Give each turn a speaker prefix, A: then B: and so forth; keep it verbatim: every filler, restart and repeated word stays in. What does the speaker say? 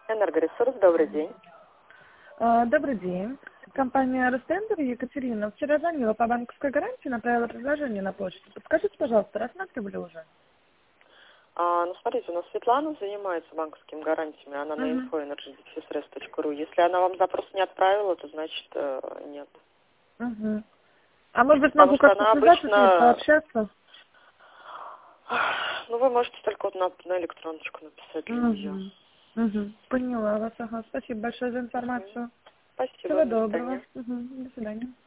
A: Энергоресурс, добрый день.
B: А, Добрый день. Компания Ростендер, Екатерина. Вчера звонила по банковской гарантии, направила предложение на почту. Подскажите, пожалуйста, рассматривали уже?
A: А, ну, смотрите, у нас Светлана занимается банковскими гарантиями, она на
B: Угу.
A: инфо энерджи дефис точка ру. Если она вам запрос не отправила, то значит э, нет.
B: Угу. А может быть,
A: Потому
B: могу
A: что
B: как-то
A: она
B: связаться с ней,
A: обычно...
B: пообщаться?
A: Ну, вы можете только вот на, на электроночку написать для нее.
B: Угу. Угу. Поняла вас, ага. Спасибо большое за
A: Мгм.
B: информацию.
A: Спасибо,
B: Всего
A: до свидания.
B: доброго. Угу. До свидания.